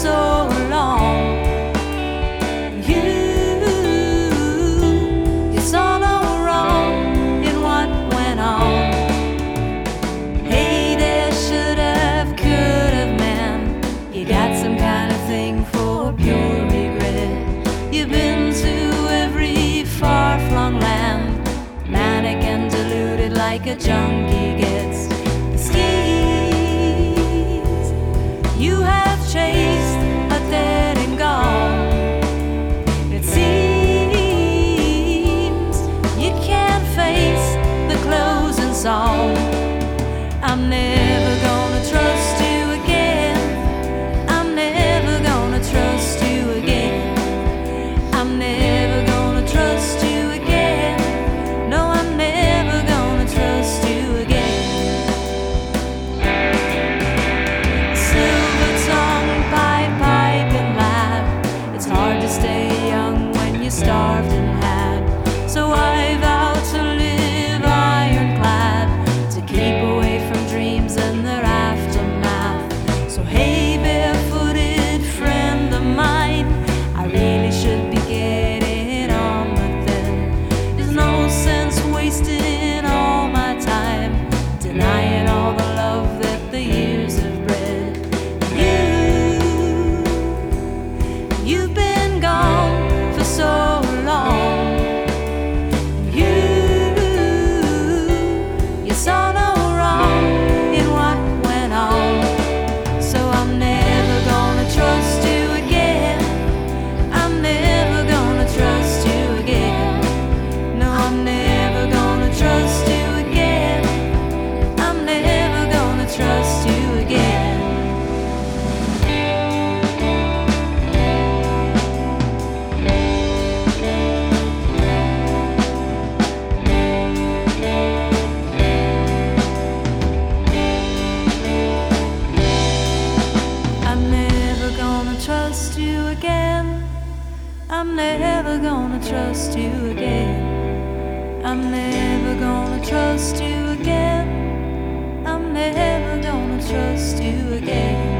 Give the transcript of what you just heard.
so long. You saw no wrong in what went on. Hey there, should have, could have, man. You got some kind of thing for pure regret. You've been to every far-flung land, manic and deluded like a junkie gets. The skis you have chased are dead and gone. It seems you can't face the closing song. I'm never gonna trust you again. I'm never gonna trust you again. I'm never gonna trust you again. No, I'm never gonna trust you again. Silver tongue, pipe, pipe and laugh. It's hard to stay young when you're starved and had. So I vow to live ironclad, to keep away from dreams and their aftermath. So hey, barefooted friend of mine, I really should be getting on with it. There's no sense wasting all my time, denying all the love that the years have bred. You've been gone for so long. You saw no wrong in what went on. So I'm never gonna trust you again. I'm never gonna trust you again. No, I'm never gonna trust you again. I'm never gonna trust you again. I'm never gonna trust you again. I'm never gonna trust you again. I'm never gonna trust you again. I'm never gonna trust you again.